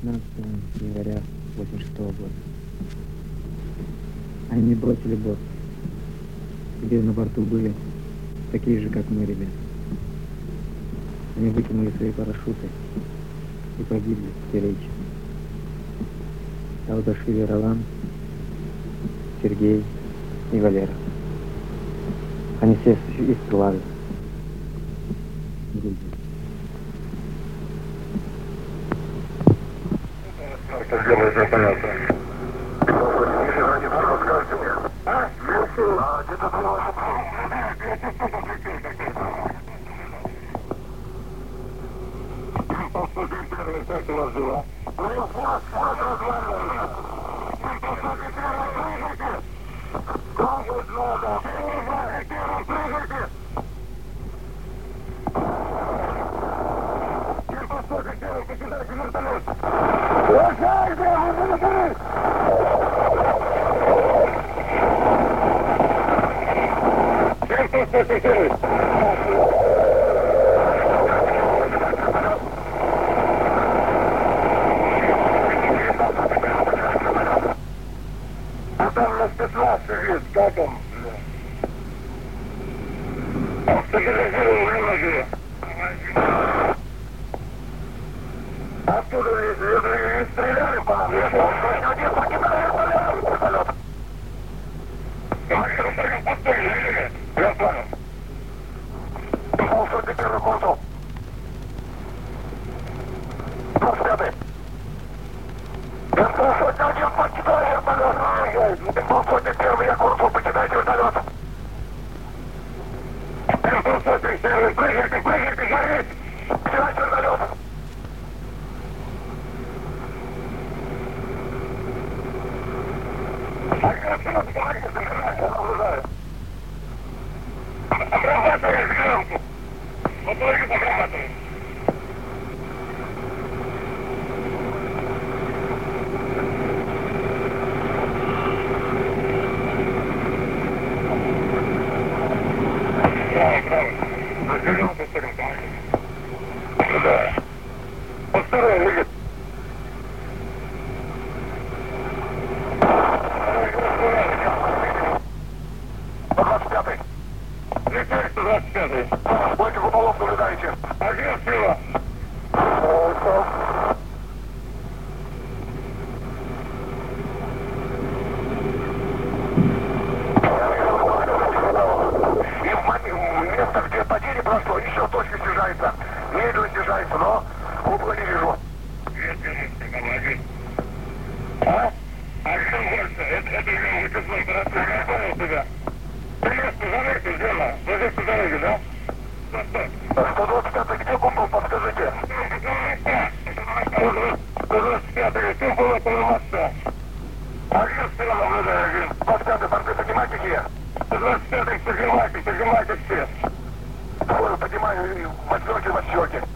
15 января 86 года. Они бросили борт, где на борту были такие же, как мы, ребята. Они выкинули свои парашюты и погибли в Теречи. Алдашвили Ролан, Сергей и Валера. Они все из Клавы. Что делает, это понятно. Если враги форвард, скажете мне. А? Где-то было... Как у вас дела? Форт разваливается. Трогать надо. Прыгайте. Кидайте вертолет. Лошадь, вертолет. А там на спецназ сидит, как он? Стабилизировал вылазили. Оттуда не стреляли по нам, я думал, что один покидали вертолет. Я понял. Полсотни первый консул. 25-й. Полсотни один покидали вертолет. Полсотни первый, я консул, покидайте вертолет. Полсотни первый, прыгайте, жарить. Покидайте вертолет. Обрабатывай граммку. Вот только обрабатывай. Браво. Развернулся, да. Постарай, видит. Летайте, 25-й. Бойте куполов, наблюдаете. Агент, сила. И место, где потери прошло, еще точно снижается. Медленно снижается, но купола не вижу. А? А что больше? Это уже вычислой операции. Я понял тебя. Приветствую, заметьте, дело. Вы здесь по дороге, да? 125-й, где купол, подскажите? 125-й, что было поломаться? Агент, сила, наблюдаю, агент. 25-й, порты, поднимайте где? 125-й, поднимайте все. Поднимаю, восьмерки.